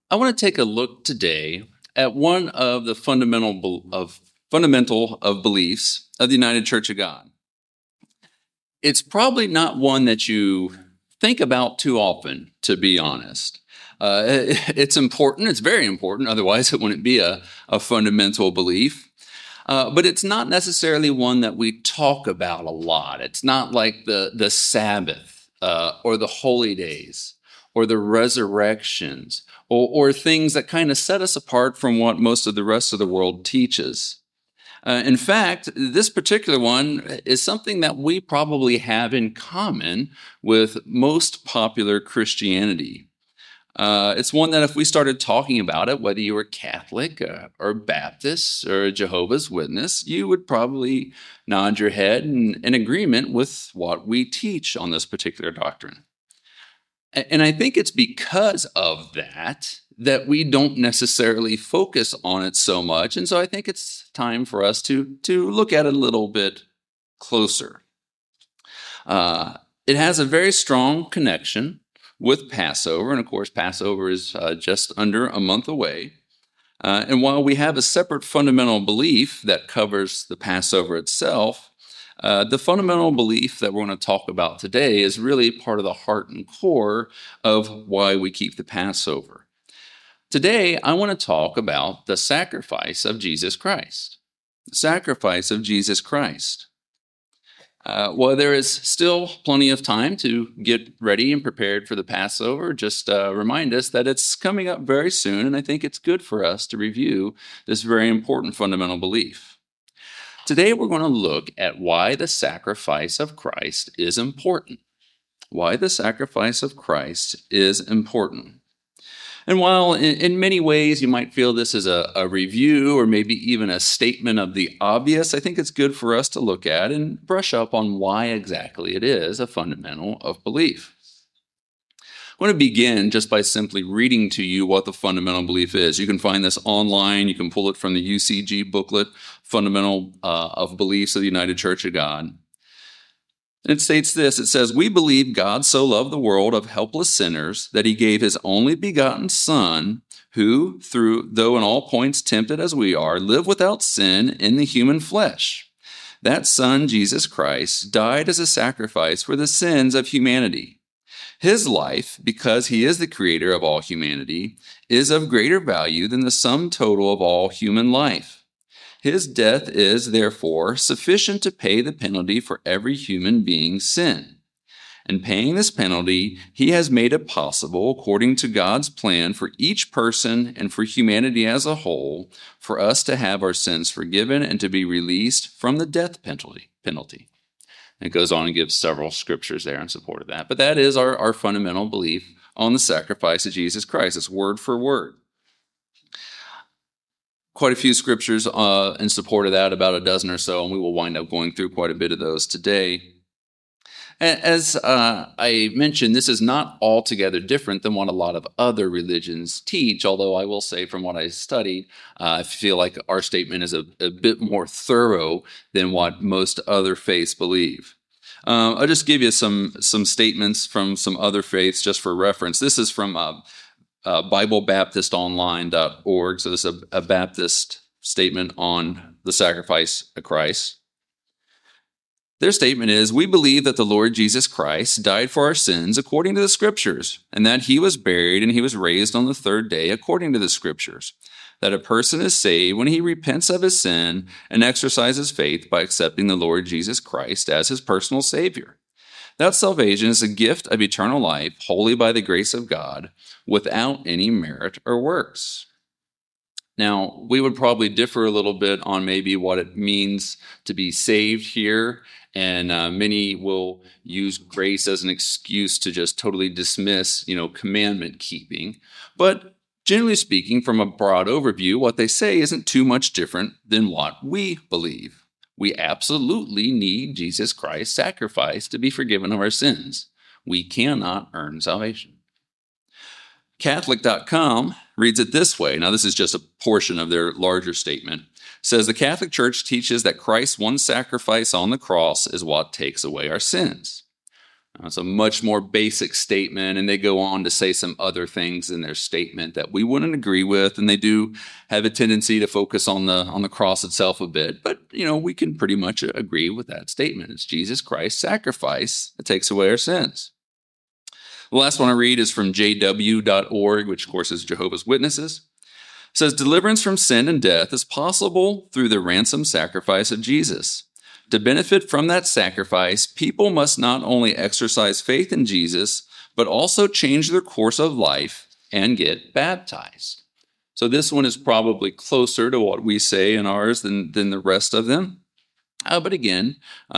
I want to take a look today at one of the fundamental of beliefs of the United Church of God. It's probably not one that you think about too often, to be honest. It's important. It's very important. Otherwise, it wouldn't be a fundamental belief. But it's not necessarily one that we talk about a lot. It's not like the Sabbath or the holy days or the resurrections or things that kind of set us apart from what most of the rest of the world teaches. In fact, this particular one is something that we probably have in common with most popular Christianity. It's one that if we started talking about it, whether you were Catholic or Baptist or Jehovah's Witness, you would probably nod your head in agreement with what we teach on this particular doctrine. And I think it's because of that we don't necessarily focus on it so much. And so I think it's time for us to look at it a little bit closer. It has a very strong connection with Passover. And of course, Passover is just under a month away. And while we have a separate fundamental belief that covers the Passover itself, the fundamental belief that we're going to talk about today is really part of the heart and core of why we keep the Passover. Today, I want to talk about the sacrifice of Jesus Christ. The sacrifice of Jesus Christ. While there is still plenty of time to get ready and prepared for the Passover, just remind us that it's coming up very soon, and I think it's good for us to review this very important fundamental belief. Today, we're going to look at why the sacrifice of Christ is important. Why the sacrifice of Christ is important. And while in many ways you might feel this is a review or maybe even a statement of the obvious, I think it's good for us to look at and brush up on why exactly it is a fundamental of belief. I want to begin just by simply reading to you what the fundamental belief is. You can find this online. You can pull it from the UCG booklet, Fundamental of Beliefs of the United Church of God. And it states this. It says, "We believe God so loved the world of helpless sinners that he gave his only begotten Son, who, though in all points tempted as we are, lived without sin in the human flesh. That Son, Jesus Christ, died as a sacrifice for the sins of humanity. His life, because he is the creator of all humanity, is of greater value than the sum total of all human life. His death is, therefore, sufficient to pay the penalty for every human being's sin. And paying this penalty, he has made it possible, according to God's plan for each person and for humanity as a whole, for us to have our sins forgiven and to be released from the death penalty. It goes on and gives several scriptures there in support of that. But that is our fundamental belief on the sacrifice of Jesus Christ. It's word for word. Quite a few scriptures in support of that, about a dozen or so, and we will wind up going through quite a bit of those today. As I mentioned, this is not altogether different than what a lot of other religions teach, although I will say from what I studied, I feel like our statement is a bit more thorough than what most other faiths believe. I'll just give you some statements from some other faiths just for reference. This is from BibleBaptistOnline.org, so this is a Baptist statement on the sacrifice of Christ. Their statement is, "We believe that the Lord Jesus Christ died for our sins according to the Scriptures, and that he was buried and he was raised on the third day according to the Scriptures, that a person is saved when he repents of his sin and exercises faith by accepting the Lord Jesus Christ as his personal Savior. That salvation is a gift of eternal life, wholly by the grace of God, without any merit or works." Now, we would probably differ a little bit on maybe what it means to be saved here. And many will use grace as an excuse to just totally dismiss, commandment keeping. But generally speaking, from a broad overview, what they say isn't too much different than what we believe. We absolutely need Jesus Christ's sacrifice to be forgiven of our sins. We cannot earn salvation. Catholic.com reads it this way. Now, this is just a portion of their larger statement. It says, "The Catholic Church teaches that Christ's one sacrifice on the cross is what takes away our sins." It's a much more basic statement, and they go on to say some other things in their statement that we wouldn't agree with, and they do have a tendency to focus on the cross itself a bit. But we can pretty much agree with that statement. It's Jesus Christ's sacrifice that takes away our sins. The last one I read is from jw.org, which of course is Jehovah's Witnesses. It says, deliverance from sin and death is possible through the ransom sacrifice of Jesus. To benefit from that sacrifice, people must not only exercise faith in Jesus, but also change their course of life and get baptized. So this one is probably closer to what we say in ours than the rest of them. But again,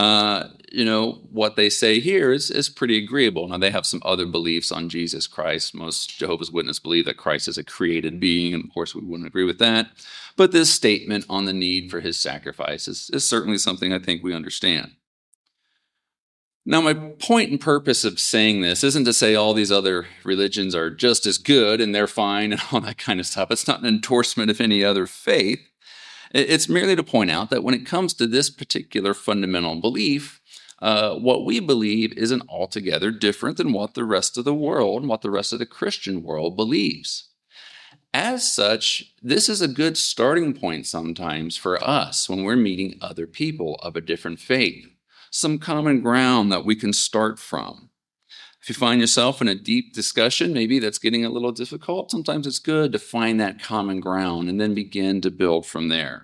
what they say here is pretty agreeable. Now, they have some other beliefs on Jesus Christ. Most Jehovah's Witnesses believe that Christ is a created being, and of course, we wouldn't agree with that. But this statement on the need for his sacrifice is certainly something I think we understand. Now, my point and purpose of saying this isn't to say all these other religions are just as good and they're fine and all that kind of stuff. It's not an endorsement of any other faith. It's merely to point out that when it comes to this particular fundamental belief, what we believe isn't altogether different than what the rest of the world and what the rest of the Christian world believes. As such, this is a good starting point sometimes for us when we're meeting other people of a different faith, some common ground that we can start from. If you find yourself in a deep discussion, maybe that's getting a little difficult, sometimes it's good to find that common ground and then begin to build from there.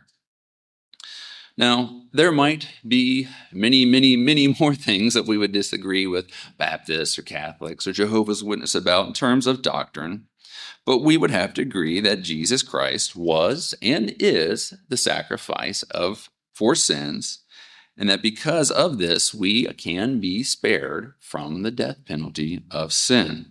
Now, there might be many, many, many more things that we would disagree with Baptists or Catholics or Jehovah's Witnesses about in terms of doctrine, but we would have to agree that Jesus Christ was and is the sacrifice for sins, and that because of this, we can be spared from the death penalty of sin.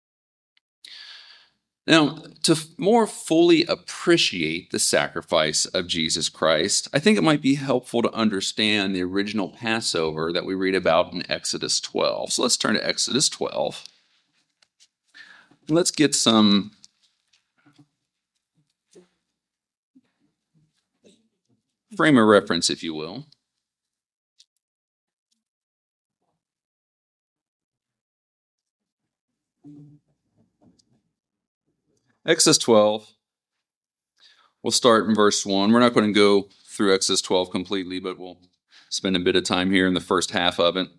Now, to more fully appreciate the sacrifice of Jesus Christ, I think it might be helpful to understand the original Passover that we read about in Exodus 12. So let's turn to Exodus 12. Let's get some frame of reference, if you will. Exodus 12, we'll start in verse 1. We're not going to go through Exodus 12 completely, but we'll spend a bit of time here in the first half of it.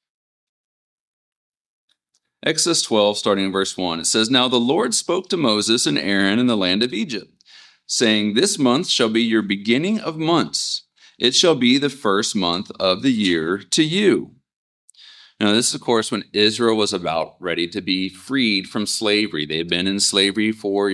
Exodus 12, starting in verse 1, it says, Now the Lord spoke to Moses and Aaron in the land of Egypt, saying, This month shall be your beginning of months. It shall be the first month of the year to you. Now, this is, of course, when Israel was about ready to be freed from slavery. They had been in slavery for,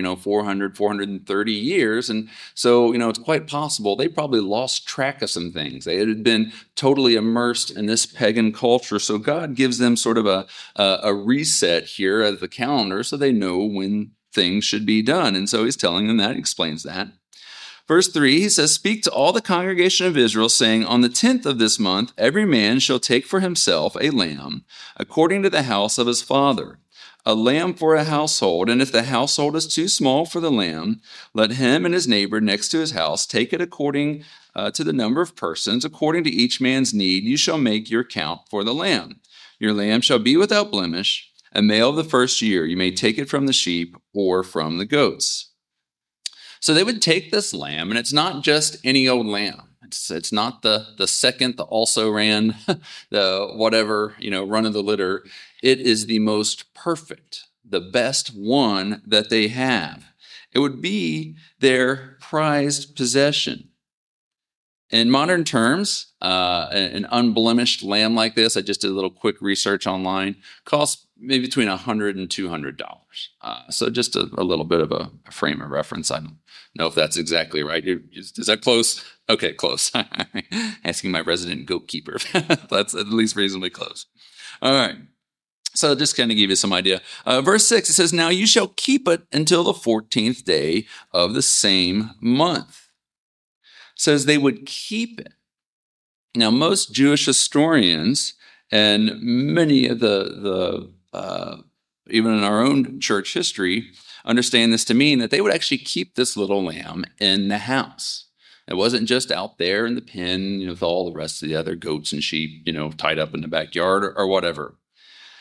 430 years. And so, it's quite possible they probably lost track of some things. They had been totally immersed in this pagan culture. So God gives them sort of a reset here of the calendar so they know when things should be done. And so he's telling them that, he explains that. Verse 3, he says, Speak to all the congregation of Israel, saying, On the 10th of this month, every man shall take for himself a lamb, according to the house of his father, a lamb for a household. And if the household is too small for the lamb, let him and his neighbor next to his house take it according to the number of persons. According to each man's need, you shall make your count for the lamb. Your lamb shall be without blemish, a male of the first year. You may take it from the sheep or from the goats. So they would take this lamb, and it's not just any old lamb. It's not the second, the also ran, the whatever, run of the litter. It is the most perfect, the best one that they have. It would be their prized possession. In modern terms, an unblemished lamb like this, I just did a little quick research online, costs maybe between $100 and $200. So just a little bit of a frame of reference. I don't know if that's exactly right. Is that close? Okay, close. Asking my resident goat keeper. That's at least reasonably close. All right. So just kind of give you some idea. Verse 6, it says, Now you shall keep it until the 14th day of the same month. It says they would keep it. Now, most Jewish historians and many of the even in our own church history, understand this to mean that they would actually keep this little lamb in the house. It wasn't just out there in the pen, with all the rest of the other goats and sheep, tied up in the backyard or whatever.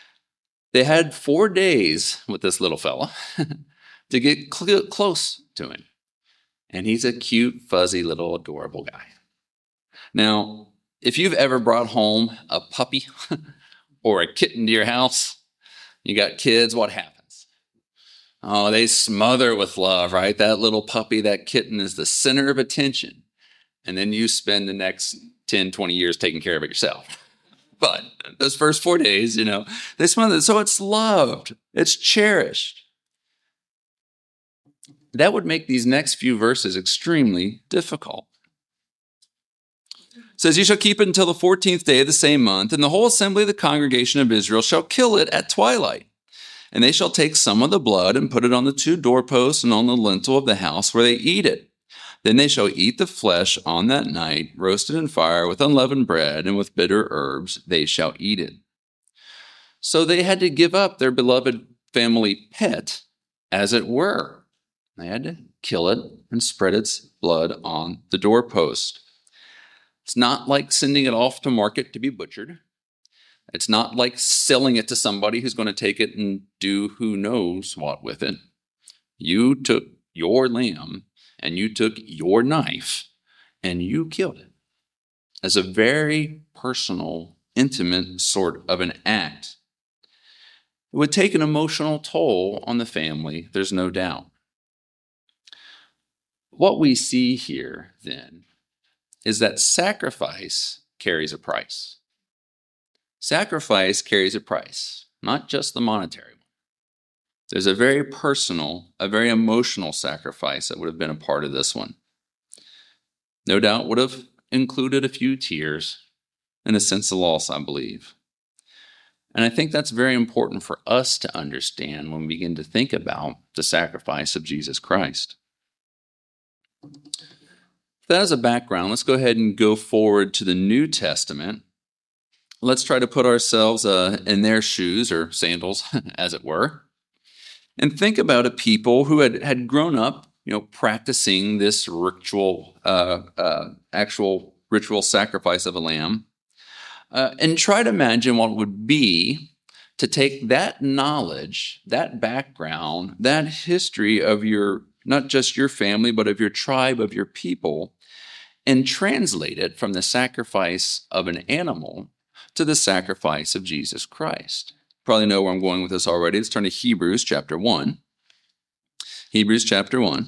They had 4 days with this little fella to get close to him. And he's a cute, fuzzy, little adorable guy. Now, if you've ever brought home a puppy or a kitten to your house, you got kids, what happens? Oh, they smother with love, right? That little puppy, that kitten is the center of attention. And then you spend the next 10, 20 years taking care of it yourself. But those first 4 days, they smother it. So it's loved. It's cherished. That would make these next few verses extremely difficult. It says, you shall keep it until the 14th day of the same month, and the whole assembly of the congregation of Israel shall kill it at twilight. And they shall take some of the blood and put it on the 2 doorposts and on the lintel of the house where they eat it. Then they shall eat the flesh on that night, roasted in fire with unleavened bread and with bitter herbs, they shall eat it. So they had to give up their beloved family pet, as it were. They had to kill it and spread its blood on the doorpost. It's not like sending it off to market to be butchered. It's not like selling it to somebody who's going to take it and do who knows what with it. You took your lamb and you took your knife and you killed it as a very personal, intimate sort of an act. It would take an emotional toll on the family, there's no doubt. What we see here, then, is that sacrifice carries a price. Sacrifice carries a price, not just the monetary one. There's a very personal, a very emotional sacrifice that would have been a part of this one. No doubt would have included a few tears and a sense of loss, I believe. And I think that's very important for us to understand when we begin to think about the sacrifice of Jesus Christ. That as a background, let's go ahead and go forward to the New Testament. Let's try to put ourselves in their shoes, or sandals, as it were, and think about a people who had grown up, practicing this actual ritual sacrifice of a lamb, and try to imagine what it would be to take that knowledge, that background, that history of not just your family, but of your tribe, of your people, and translate it from the sacrifice of an animal to the sacrifice of Jesus Christ. You probably know where I'm going with this already. Let's turn to Hebrews chapter 1. Hebrews chapter 1.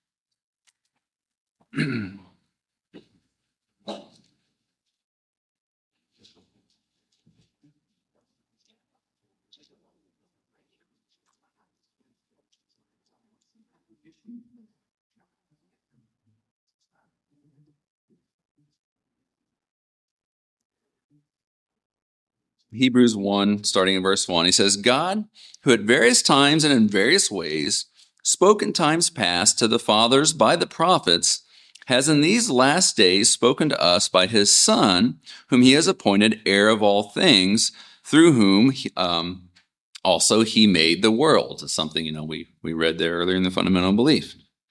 Hebrews 1, starting in verse 1, he says, God, who at various times and in various ways spoke in times past to the fathers by the prophets, has in these last days spoken to us by his Son, whom he has appointed heir of all things, through whom also he made the world. It's something, we read there earlier in the fundamental belief.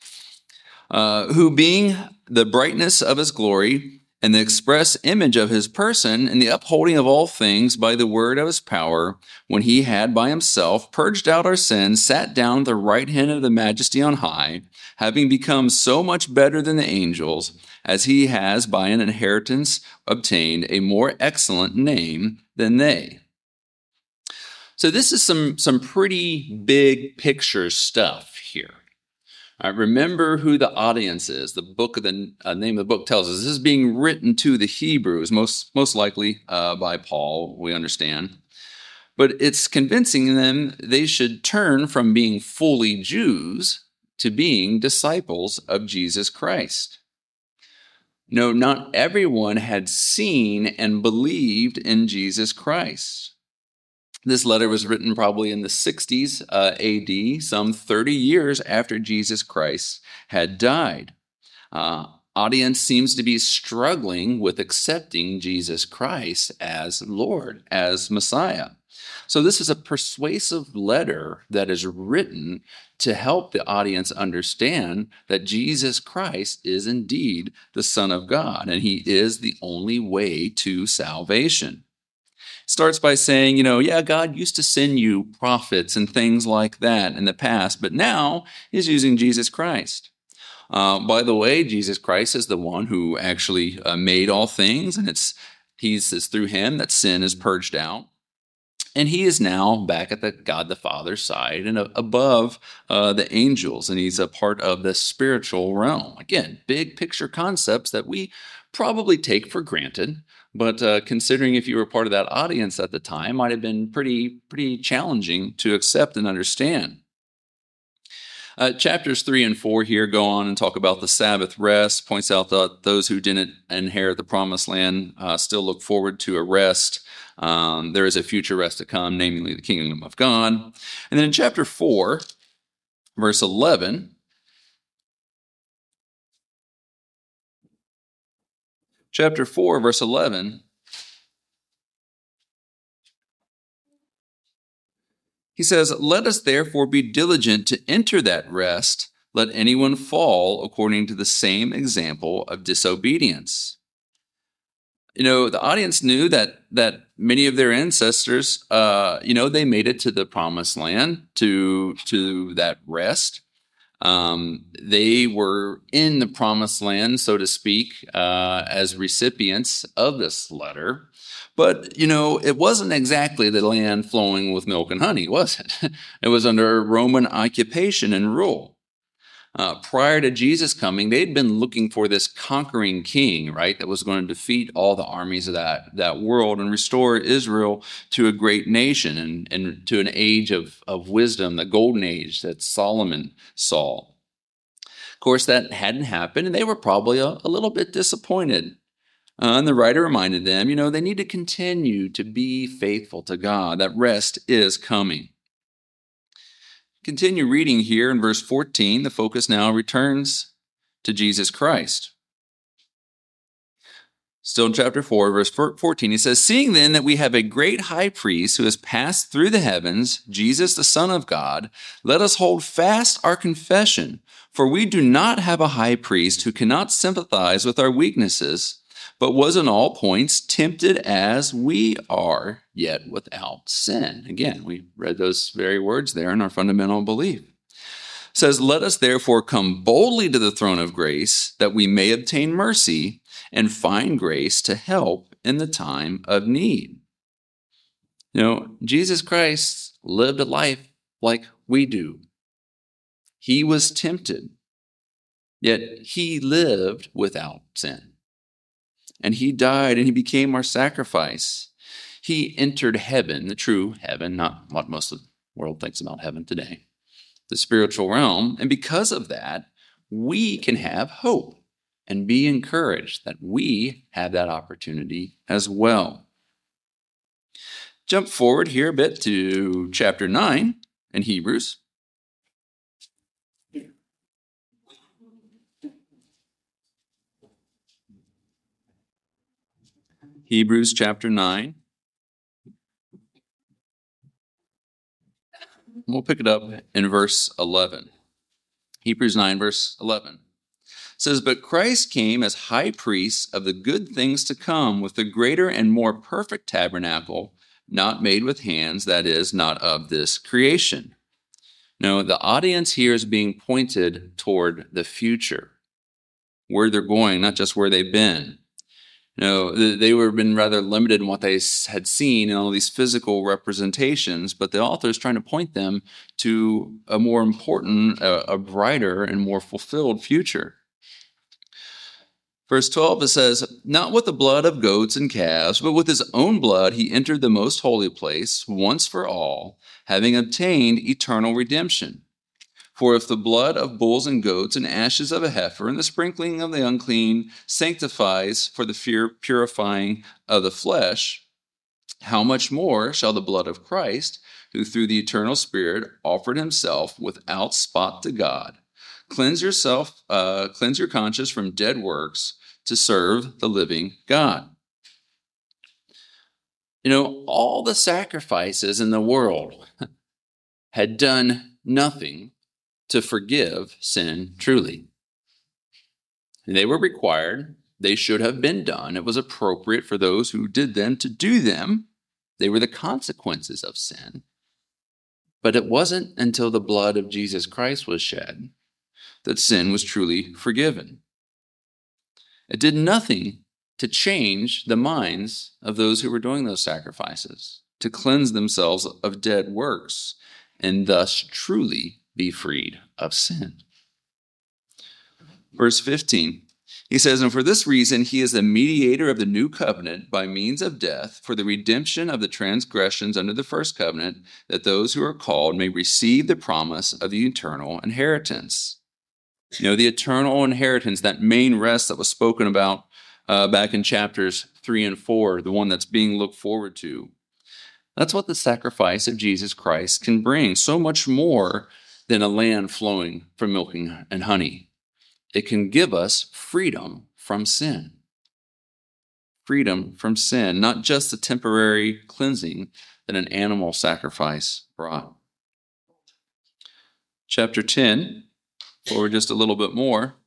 Who being the brightness of his glory and the express image of his person, and the upholding of all things by the word of his power, when he had by himself purged out our sins, sat down at the right hand of the majesty on high, having become so much better than the angels, as he has by an inheritance obtained a more excellent name than they. So this is some pretty big picture stuff here. Remember who the audience is. The name of the book tells us this is being written to the Hebrews, most likely by Paul, we understand. But it's convincing them they should turn from being fully Jews to being disciples of Jesus Christ. No, not everyone had seen and believed in Jesus Christ. This letter was written probably in the 60s AD, some 30 years after Jesus Christ had died. Audience seems to be struggling with accepting Jesus Christ as Lord, as Messiah. So this is a persuasive letter that is written to help the audience understand that Jesus Christ is indeed the Son of God, and he is the only way to salvation. Starts by saying, yeah, God used to send you prophets and things like that in the past, but now he's using Jesus Christ. By the way, Jesus Christ is the one who actually made all things, and it's through him that sin is purged out. And he is now back at the God the Father's side and above the angels, and he's a part of the spiritual realm. Again, big picture concepts that we probably take for granted, but considering if you were part of that audience at the time, might have been pretty challenging to accept and understand. Chapters 3 and 4 here go on and talk about the Sabbath rest, points out that those who didn't inherit the promised land still look forward to a rest. There is a future rest to come, namely the kingdom of God. And then in chapter 4, verse 11, he says, "Let us therefore be diligent to enter that rest, let anyone fall according to the same example of disobedience." The audience knew that many of their ancestors, they made it to the promised land, to that rest. They were in the promised land, so to speak, as recipients of this letter. But, it wasn't exactly the land flowing with milk and honey, was it? It was under Roman occupation and rule. Prior to Jesus coming, they'd been looking for this conquering king, right, that was going to defeat all the armies of that world and restore Israel to a great nation and to an age of wisdom, the golden age that Solomon saw. Of course, that hadn't happened, and they were probably a little bit disappointed. And the writer reminded them, they need to continue to be faithful to God. That rest is coming. Continue reading here in verse 14. The focus now returns to Jesus Christ. Still in chapter 4, verse 14, he says, "Seeing then that we have a great high priest who has passed through the heavens, Jesus the Son of God, let us hold fast our confession. For we do not have a high priest who cannot sympathize with our weaknesses, but was in all points tempted as we are, yet without sin." Again, we read those very words there in our fundamental belief. It says, "Let us therefore come boldly to the throne of grace, that we may obtain mercy and find grace to help in the time of need." Jesus Christ lived a life like we do. He was tempted, yet he lived without sin. And he died and he became our sacrifice. He entered heaven, the true heaven, not what most of the world thinks about heaven today, the spiritual realm. And because of that, we can have hope and be encouraged that we have that opportunity as well. Jump forward here a bit to chapter 9 in Hebrews. Hebrews chapter 9. We'll pick it up in verse 11. Hebrews 9, verse 11. Says, "But Christ came as high priest of the good things to come with the greater and more perfect tabernacle, not made with hands, that is, not of this creation." Now, the audience here is being pointed toward the future, where they're going, not just where they've been. They were been rather limited in what they had seen in all these physical representations, but the author is trying to point them to a more important, a brighter, and more fulfilled future. Verse 12, it says, "Not with the blood of goats and calves, but with his own blood he entered the most holy place once for all, having obtained eternal redemption. For if the blood of bulls and goats and ashes of a heifer and the sprinkling of the unclean sanctifies for the purifying of the flesh, how much more shall the blood of Christ, who through the eternal Spirit offered himself without spot to God, cleanse your conscience from dead works to serve the living God." All the sacrifices in the world had done nothing to forgive sin truly. They were required. They should have been done. It was appropriate for those who did them to do them. They were the consequences of sin. But it wasn't until the blood of Jesus Christ was shed that sin was truly forgiven. It did nothing to change the minds of those who were doing those sacrifices, to cleanse themselves of dead works, and thus truly be freed of sin. Verse 15, he says, "And for this reason he is the mediator of the new covenant by means of death for the redemption of the transgressions under the first covenant, that those who are called may receive the promise of the eternal inheritance." You know, the eternal inheritance, that main rest that was spoken about back in chapters 3 and 4, the one that's being looked forward to. That's what the sacrifice of Jesus Christ can bring, so much more than a land flowing from milk and honey. It can give us freedom from sin. Freedom from sin, not just the temporary cleansing that an animal sacrifice brought. Chapter 10, forward just a little bit more.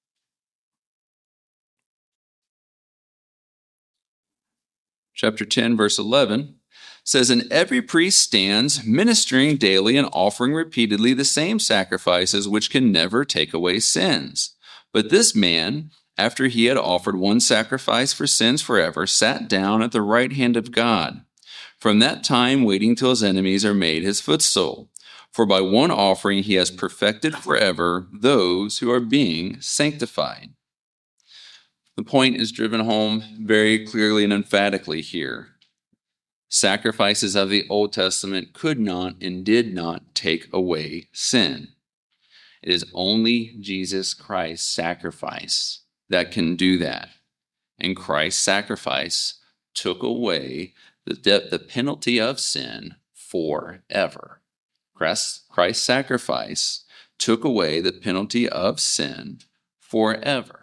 Chapter 10, verse 11 says, "And every priest stands ministering daily and offering repeatedly the same sacrifices which can never take away sins. But this man, after he had offered one sacrifice for sins forever, sat down at the right hand of God. From that time waiting till his enemies are made his footstool. For by one offering he has perfected forever those who are being sanctified." The point is driven home very clearly and emphatically here. Sacrifices of the Old Testament could not and did not take away sin. It is only Jesus Christ's sacrifice that can do that. And Christ's sacrifice took away the penalty of sin forever. Christ's sacrifice took away the penalty of sin forever.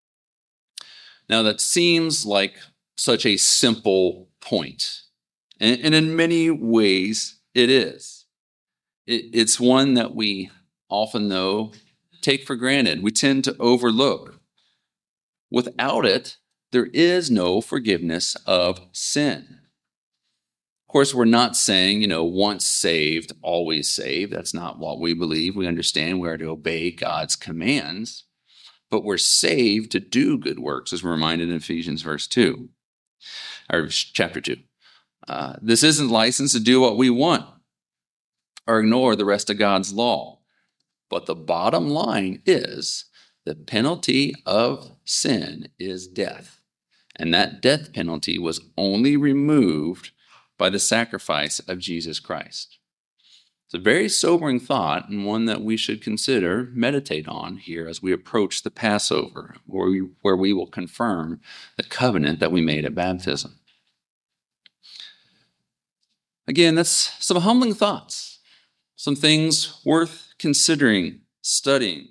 Now, that seems like such a simple point, and in many ways it is. It's one that we often take for granted. We tend to overlook. Without it, there is no forgiveness of sin. Of course, we're not saying, once saved, always saved. That's not what we believe. We understand we are to obey God's commands. But we're saved to do good works, as we're reminded in Ephesians chapter 2. This isn't licensed to do what we want or ignore the rest of God's law. But the bottom line is the penalty of sin is death. And that death penalty was only removed by the sacrifice of Jesus Christ. It's a very sobering thought, and one that we should consider, meditate on here as we approach the Passover, where we will confirm the covenant that we made at baptism. Again, that's some humbling thoughts, some things worth considering, studying,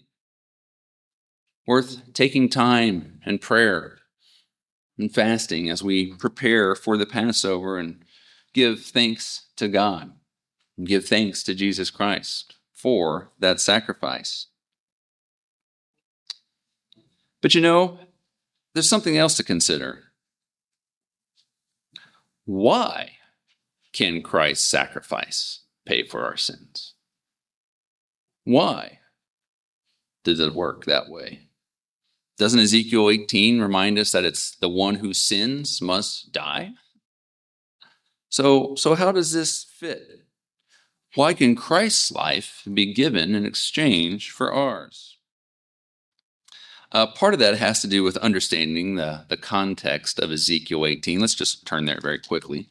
worth taking time and prayer and fasting as we prepare for the Passover and give thanks to God. Give thanks to Jesus Christ for that sacrifice. But there's something else to consider. Why can Christ's sacrifice pay for our sins? Why does it work that way? Doesn't Ezekiel 18 remind us that it's the one who sins must die? So how does this fit? Why can Christ's life be given in exchange for ours? Part of that has to do with understanding the context of Ezekiel 18. Let's just turn there very quickly.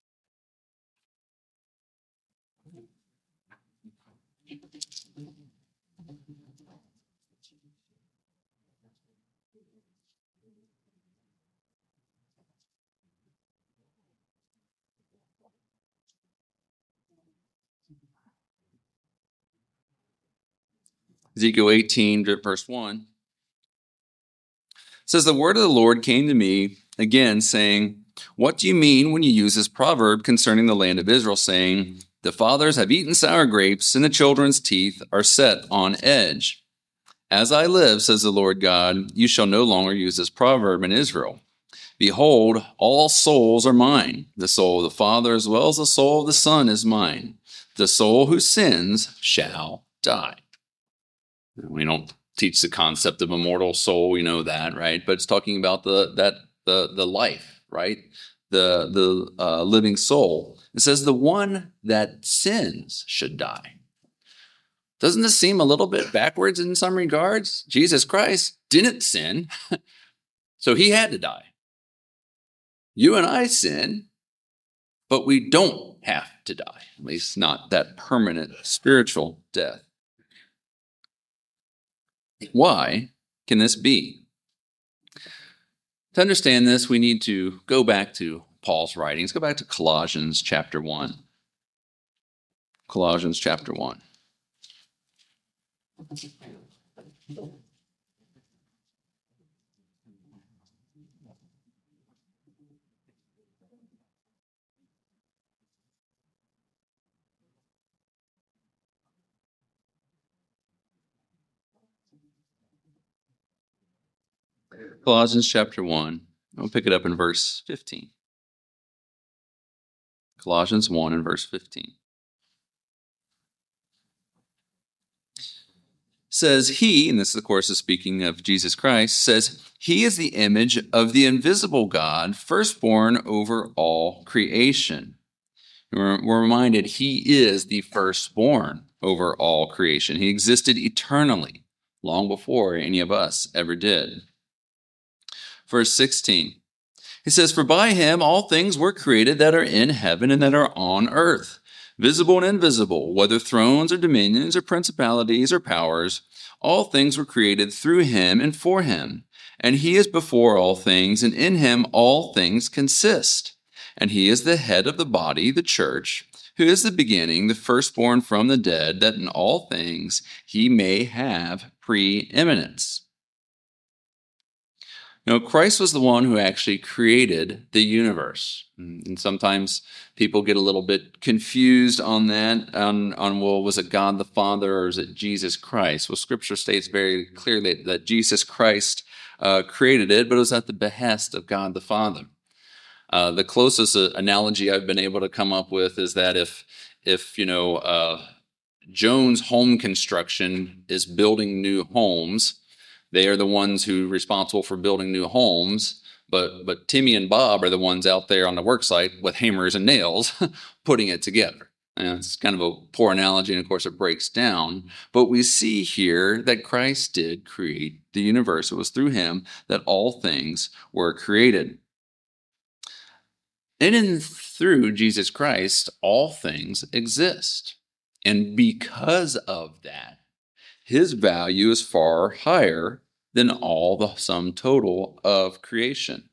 Ezekiel 18, verse 1 says, "The word of the Lord came to me again, saying, what do you mean when you use this proverb concerning the land of Israel, saying, the fathers have eaten sour grapes, and the children's teeth are set on edge? As I live, says the Lord God, you shall no longer use this proverb in Israel. Behold, all souls are mine. The soul of the Father as well as the soul of the Son is mine. The soul who sins shall die. We don't teach the concept of immortal soul, we know that, right? But it's talking about the life, right? The living soul. It says the one that sins should die. Doesn't this seem a little bit backwards in some regards? Jesus Christ didn't sin, so he had to die. You and I sin, but we don't have to die, at least not that permanent spiritual death. Why can this be? To understand this, we need to go back to Paul's writings. Go back to Colossians chapter 1. Colossians chapter 1. Colossians chapter 1. We'll pick it up in verse 15. Colossians 1 and verse 15. Says he, and this of course is speaking of Jesus Christ, says he is the image of the invisible God, firstborn over all creation. We're reminded he is the firstborn over all creation. He existed eternally, long before any of us ever did. Verse 16, he says, for by him all things were created that are in heaven and that are on earth, visible and invisible, whether thrones or dominions or principalities or powers, all things were created through him and for him. And he is before all things, and in him all things consist. And he is the head of the body, the church, who is the beginning, the firstborn from the dead, that in all things he may have preeminence. You know, Christ was the one who actually created the universe. And sometimes people get a little bit confused on that, well, was it God the Father or is it Jesus Christ? Well, Scripture states very clearly that Jesus Christ created it, but it was at the behest of God the Father. The closest analogy I've been able to come up with is that if Jones Home Construction is building new homes, they are the ones who are responsible for building new homes, but Timmy and Bob are the ones out there on the work site with hammers and nails putting it together. And it's kind of a poor analogy, and of course it breaks down. But we see here that Christ did create the universe. It was through him that all things were created. In and through Jesus Christ, all things exist. And because of that, his value is far higher than all the sum total of creation.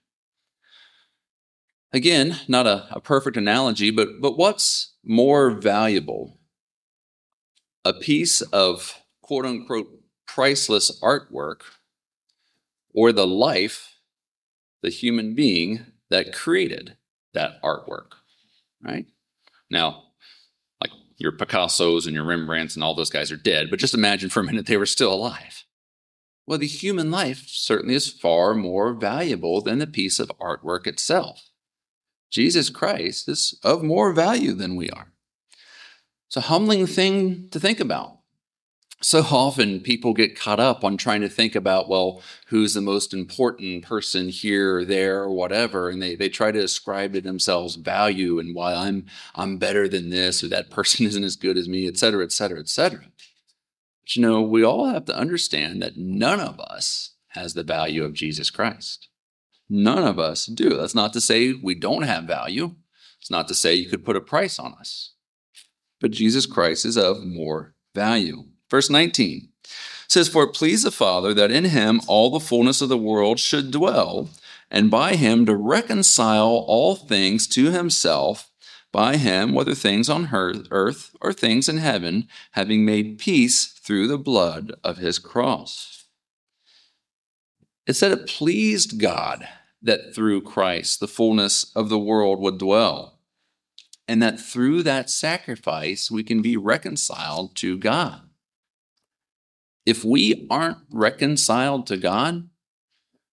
Again, not a perfect analogy, but what's more valuable? A piece of quote-unquote priceless artwork or the life, the human being that created that artwork, right? Now, like your Picassos and your Rembrandts and all those guys are dead, but just imagine for a minute they were still alive. Well, the human life certainly is far more valuable than the piece of artwork itself. Jesus Christ is of more value than we are. It's a humbling thing to think about. So often people get caught up on trying to think about, well, who's the most important person here or there or whatever, and they try to ascribe to themselves value and why I'm better than this or that person isn't as good as me, et cetera, et cetera, et cetera. But we all have to understand that none of us has the value of Jesus Christ. None of us do. That's not to say we don't have value. It's not to say you could put a price on us. But Jesus Christ is of more value. Verse 19 says, for it pleased the Father that in him all the fullness of the world should dwell, and by him to reconcile all things to himself, by him, whether things on earth or things in heaven, having made peace through the blood of his cross. It said it pleased God that through Christ the fullness of the world would dwell, and that through that sacrifice we can be reconciled to God. If we aren't reconciled to God,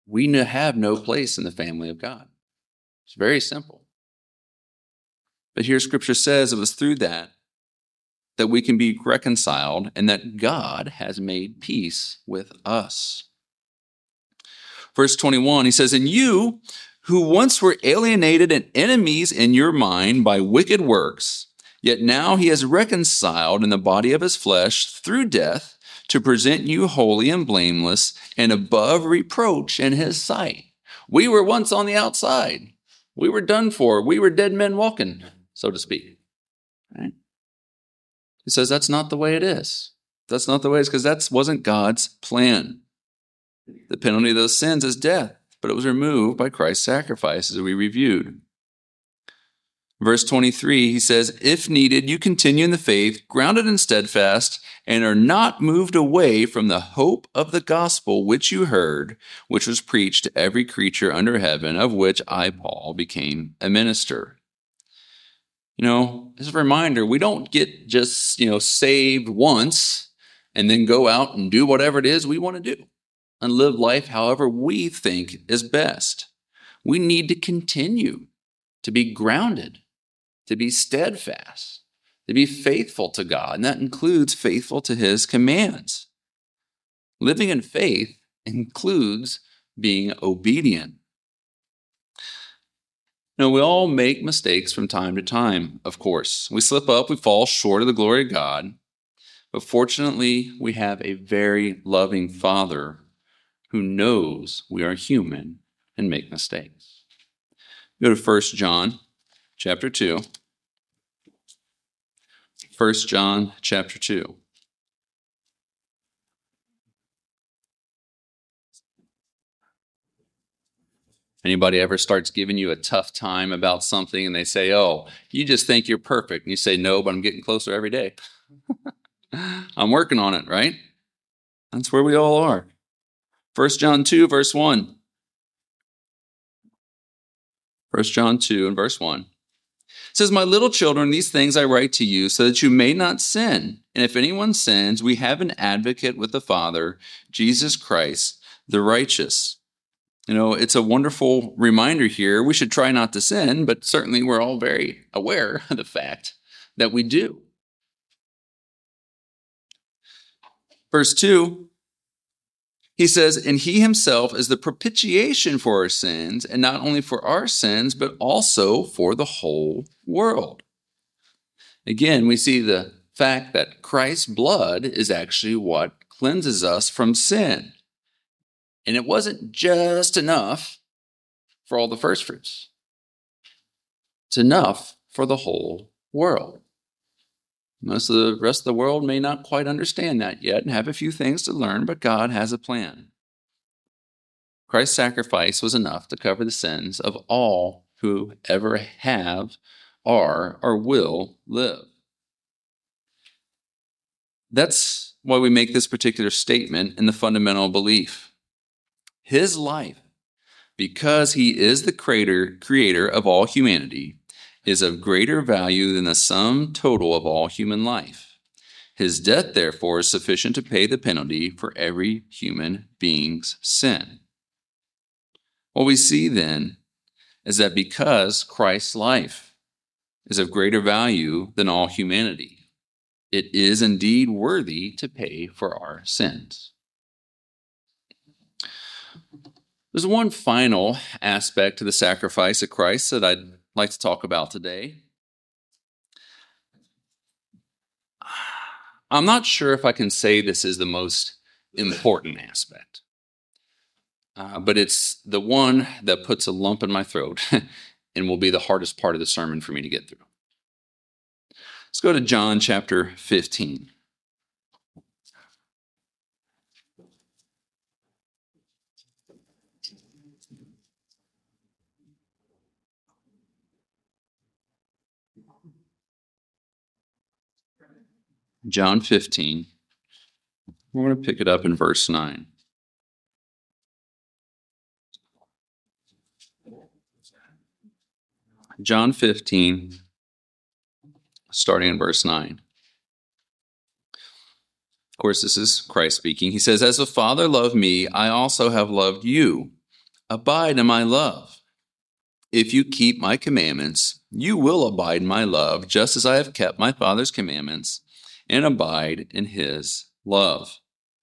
we have no place in the family of God. It's very simple. But here Scripture says it was through that we can be reconciled and that God has made peace with us. Verse 21, he says, "And you, who once were alienated and enemies in your mind by wicked works, yet now he has reconciled in the body of his flesh through death to present you holy and blameless and above reproach in his sight." We were once on the outside. We were done for. We were dead men walking, so to speak. Right? He says that's not the way it is. That's not the way it is, because that wasn't God's plan. The penalty of those sins is death, but it was removed by Christ's sacrifice, as we reviewed. Verse 23, he says, "If needed, you continue in the faith, grounded and steadfast, and are not moved away from the hope of the gospel which you heard, which was preached to every creature under heaven, of which I, Paul, became a minister." As a reminder, we don't get just, saved once and then go out and do whatever it is we want to do and live life however we think is best. We need to continue to be grounded, to be steadfast, to be faithful to God, and that includes faithful to his commands. Living in faith includes being obedient. We all make mistakes from time to time, of course. We slip up, we fall short of the glory of God. But fortunately, we have a very loving Father who knows we are human and make mistakes. Go to 1 John chapter 2. 1 John chapter 2. Anybody ever starts giving you a tough time about something and they say, "Oh, you just think you're perfect." And you say, "No, but I'm getting closer every day." I'm working on it, right? That's where we all are. 1 John 2, verse 1. 1 John 2 and verse 1. It says, "My little children, these things I write to you so that you may not sin. And if anyone sins, we have an advocate with the Father, Jesus Christ, the righteous." It's a wonderful reminder here. We should try not to sin, but certainly we're all very aware of the fact that we do. Verse 2, he says, "And he himself is the propitiation for our sins, and not only for our sins, but also for the whole world." Again, we see the fact that Christ's blood is actually what cleanses us from sin. And it wasn't just enough for all the first fruits. It's enough for the whole world. Most of the rest of the world may not quite understand that yet and have a few things to learn, but God has a plan. Christ's sacrifice was enough to cover the sins of all who ever have, are, or will live. That's why we make this particular statement in the fundamental belief. His life, because he is the creator of all humanity, is of greater value than the sum total of all human life. His death, therefore, is sufficient to pay the penalty for every human being's sin. What we see then is that because Christ's life is of greater value than all humanity, it is indeed worthy to pay for our sins. There's one final aspect to the sacrifice of Christ that I'd like to talk about today. I'm not sure if I can say this is the most important aspect, but it's the one that puts a lump in my throat and will be the hardest part of the sermon for me to get through. Let's go to John chapter 15. John 15. We're going to pick it up in verse 9. John 15, starting in verse 9. Of course, this is Christ speaking. He says, "As the Father loved me, I also have loved you. Abide in my love. If you keep my commandments, you will abide in my love, just as I have kept my Father's commandments and abide in his love.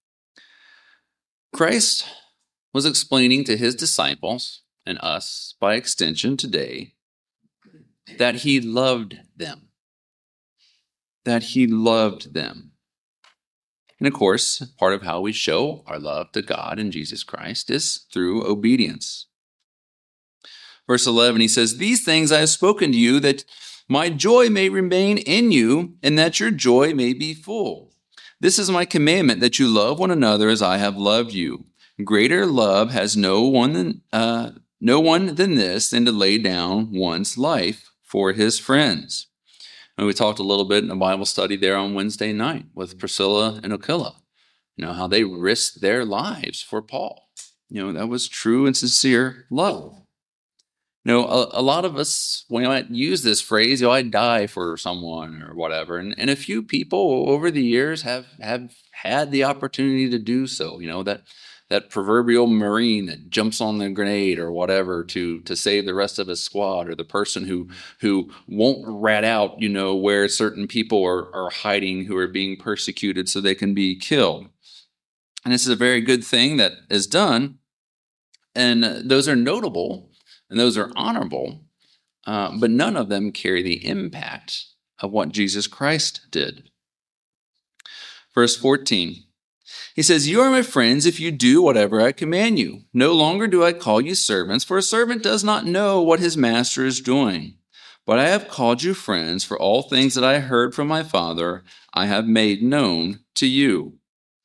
Christ was explaining to his disciples, and us by extension today, that he loved them. That he loved them. And of course, part of how we show our love to God and Jesus Christ is through obedience. Verse 11, he says, "These things I have spoken to you, that my joy may remain in you, and that your joy may be full. This is my commandment, that you love one another as I have loved you. Greater love has no one than this, than to lay down one's life for his friends." And we talked a little bit in a Bible study there on Wednesday night with Priscilla and Aquila. How they risked their lives for Paul. That was true and sincere love. A lot of us, we might use this phrase, I'd die for someone or whatever. And a few people over the years have had the opportunity to do so. That proverbial Marine that jumps on the grenade or whatever to save the rest of his squad, or the person who won't rat out, where certain people are hiding, who are being persecuted so they can be killed. And this is a very good thing that is done. And those are notable and those are honorable, but none of them carry the impact of what Jesus Christ did. Verse 14, he says, "You are my friends if you do whatever I command you. No longer do I call you servants, for a servant does not know what his master is doing. But I have called you friends, for all things that I heard from my Father I have made known to you."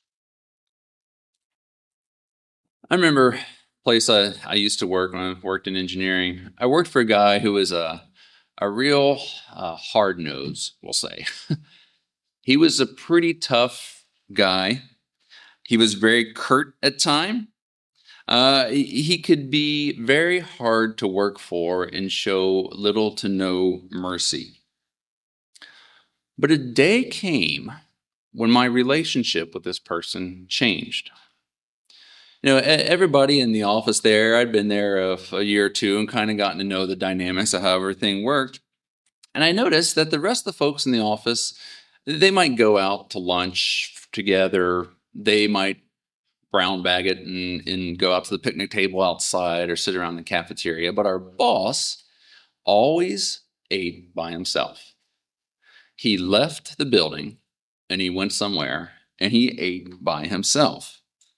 I remember place I used to work when I worked in engineering. I worked for a guy who was a real hard nose, we'll say. He was a pretty tough guy. He was very curt at times. He could be very hard to work for and show little to no mercy. But a day came when my relationship with this person changed. Everybody in the office there, I'd been there a year or two and kind of gotten to know the dynamics of how everything worked. And I noticed that the rest of the folks in the office, they might go out to lunch together. They might brown bag it and go out to the picnic table outside or sit around the cafeteria. But our boss always ate by himself. He left the building and he went somewhere and he ate by himself.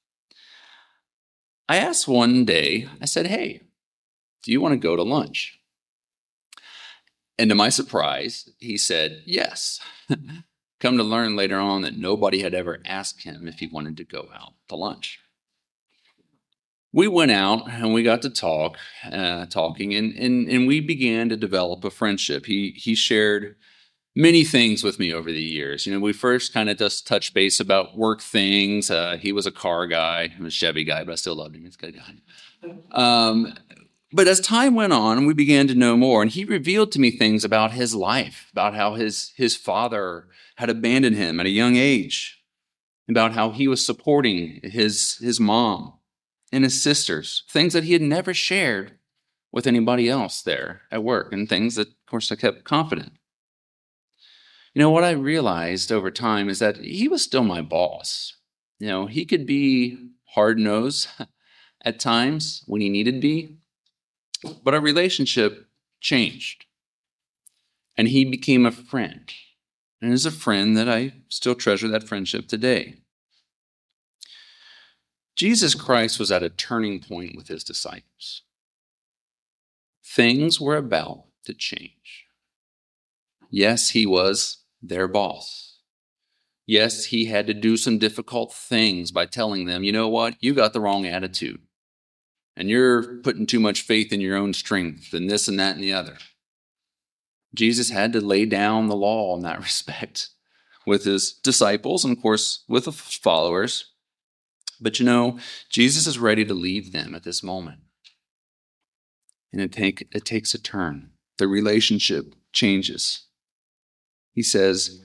I asked one day, I said, "Hey, do you want to go to lunch?" And to my surprise, he said, "Yes." Come to learn later on that nobody had ever asked him if he wanted to go out to lunch. We went out and we got to talking, and we began to develop a friendship. He shared many things with me over the years. We first kind of just touched base about work things. He was a car guy. I'm a Chevy guy, but I still loved him. He's a good guy. But as time went on, we began to know more, and he revealed to me things about his life, about how his father had abandoned him at a young age, about how he was supporting his mom and his sisters, things that he had never shared with anybody else there at work, and things that, of course, I kept confident. What I realized over time is that he was still my boss. He could be hard-nosed at times when he needed to be, but our relationship changed. And he became a friend. And is a friend that I still treasure that friendship today. Jesus Christ was at a turning point with his disciples. Things were about to change. Yes, he was their boss. Yes, he had to do some difficult things by telling them, "You know what? You got the wrong attitude. And you're putting too much faith in your own strength and this and that and the other." Jesus had to lay down the law in that respect with his disciples and, of course, with the followers. But Jesus is ready to leave them at this moment. And it takes a turn. The relationship changes. He says,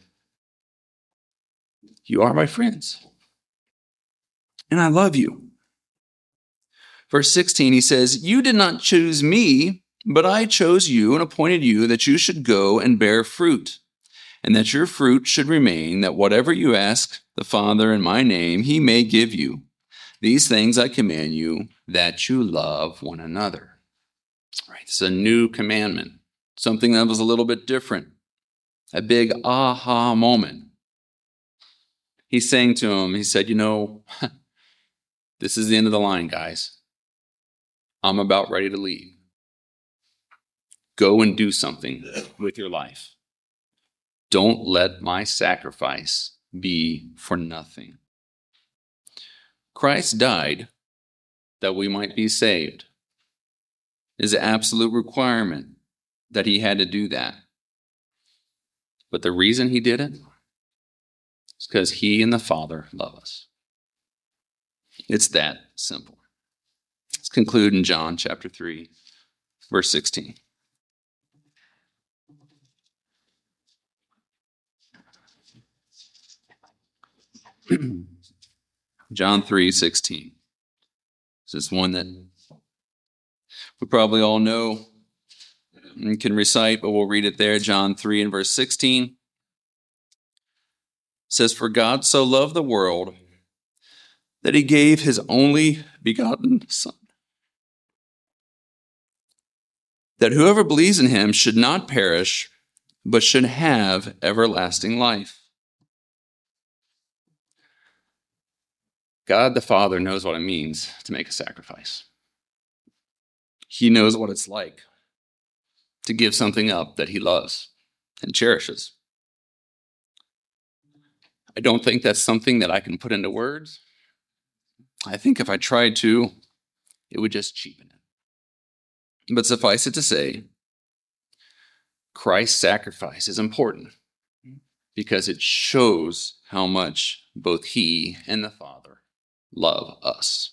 "You are my friends, and I love you. Verse 16, he says, "You did not choose me, but I chose you and appointed you that you should go and bear fruit, and that your fruit should remain, that whatever you ask the Father in my name, he may give you. These things I command you, that you love one another." Right, it's a new commandment, something that was a little bit different, a big aha moment. He's saying to him, he said, this is the end of the line, guys. I'm about ready to leave. Go and do something with your life. Don't let my sacrifice be for nothing. Christ died that we might be saved. It is an absolute requirement that he had to do that. But the reason he did it is because he and the Father love us. It's that simple. Let's conclude in John chapter 3, verse 16. John 3:16. This is one that we probably all know and can recite, but we'll read it there. John 3 and verse 16. It says, "For God so loved the world that he gave his only begotten Son, that whoever believes in him should not perish, but should have everlasting life." God the Father knows what it means to make a sacrifice. He knows what it's like to give something up that he loves and cherishes. I don't think that's something that I can put into words. I think if I tried to, it would just cheapen it. But suffice it to say, Christ's sacrifice is important because it shows how much both he and the Father love us.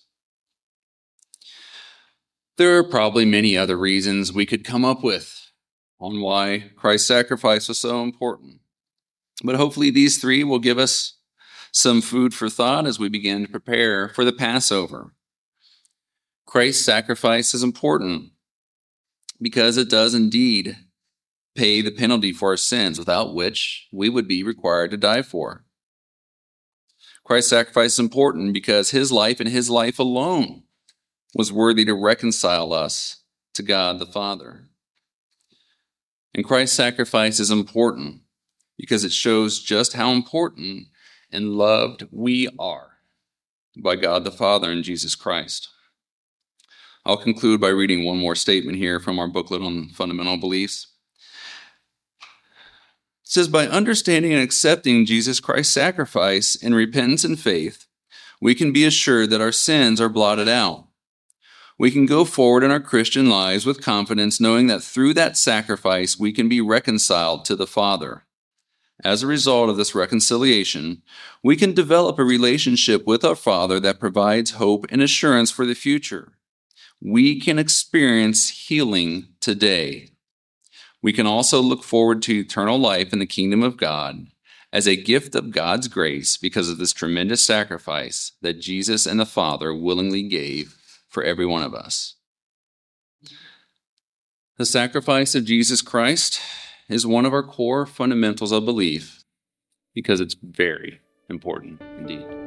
There are probably many other reasons we could come up with on why Christ's sacrifice was so important. But hopefully these three will give us some food for thought as we begin to prepare for the Passover. Christ's sacrifice is important because it does indeed pay the penalty for our sins, without which we would be required to die for. Christ's sacrifice is important because his life and his life alone was worthy to reconcile us to God the Father. And Christ's sacrifice is important because it shows just how important and loved we are by God the Father and Jesus Christ. I'll conclude by reading one more statement here from our booklet on fundamental beliefs. It says, "By understanding and accepting Jesus Christ's sacrifice in repentance and faith, we can be assured that our sins are blotted out. We can go forward in our Christian lives with confidence, knowing that through that sacrifice, we can be reconciled to the Father. As a result of this reconciliation, we can develop a relationship with our Father that provides hope and assurance for the future. We can experience healing today. We can also look forward to eternal life in the kingdom of God as a gift of God's grace because of this tremendous sacrifice that Jesus and the Father willingly gave for every one of us." The sacrifice of Jesus Christ is one of our core fundamentals of belief because it's very important indeed.